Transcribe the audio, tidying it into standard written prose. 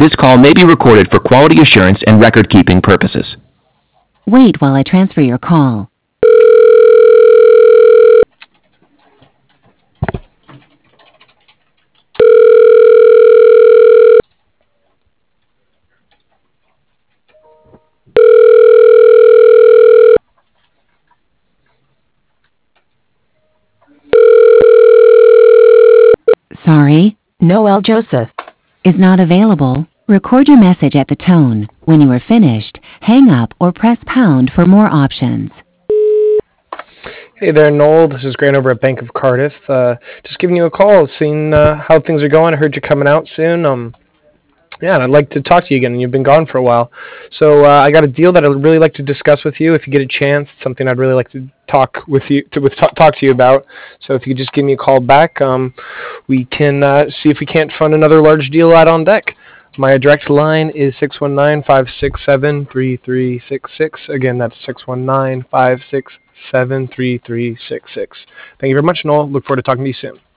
This call may be recorded for quality assurance and record-keeping purposes. Wait while I transfer your call. Sorry, Noel Joseph is not available. Record your message at the tone. When you are finished, hang up or press pound for more options. Hey there, Noel. This is Grant over at Bank of Cardiff. Just giving you a call, seeing how things are going. I heard you're coming out soon. Yeah, and I'd like to talk to you again. You've been gone for a while. So I got a deal that I'd really like to discuss with you if you get a chance. It's something I'd really like to talk with you talk to you about. So if you could just give me a call back, we can see if we can't fund another large deal out on deck. My direct line is 619-567-3366. Again, that's 619-567-3366. Thank you very much, Noel. Look forward to talking to you soon.